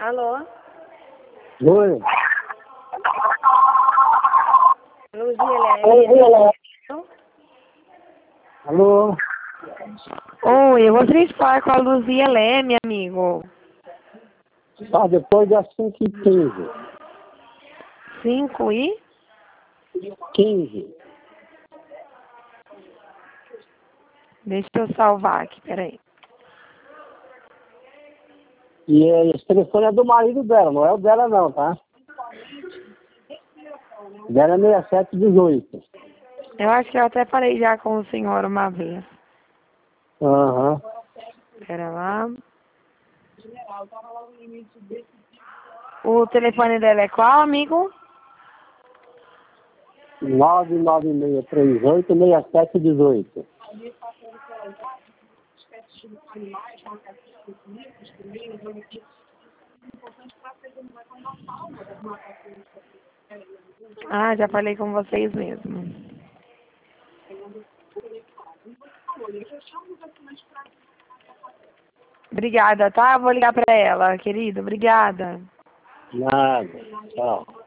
Alô? Oi. Luzia, Alô? Oi, eu gostaria de falar com a Luzia Leme, amigo. Tá, depois das 5h15. 5 e? 15. Deixa eu salvar aqui, peraí. E esse telefone é do marido dela, não é o dela não, tá? O dela é 6718. Eu acho que eu até falei já com o senhor uma vez. Aham. Pera lá. O telefone dela é qual, amigo? 996386718. Ah, já falei com vocês mesmo. Obrigada, tá? Vou ligar pra ela, querido. Obrigada. Nada. Tchau.